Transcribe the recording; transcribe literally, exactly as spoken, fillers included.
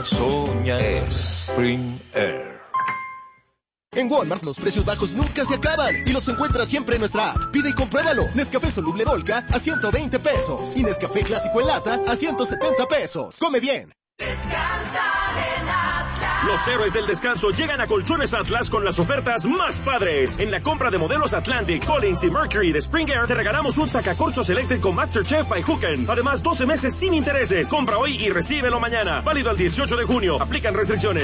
Soña es Spring Air. En Walmart los precios bajos nunca se acaban y los encuentras siempre en nuestra app. Pide y compruébalo. Nescafé soluble Dolca a ciento veinte pesos y Nescafé clásico en lata a ciento setenta pesos. Come bien. Descansa en Atlas. Los héroes del descanso llegan a Colchones Atlas con las ofertas más padres. En la compra de modelos Atlantic, Collins y Mercury de Spring Air te regalamos un sacacorchos eléctrico MasterChef by Hooken. Además, doce meses sin intereses. Compra hoy y recíbelo mañana. Válido al dieciocho de junio. Aplican restricciones.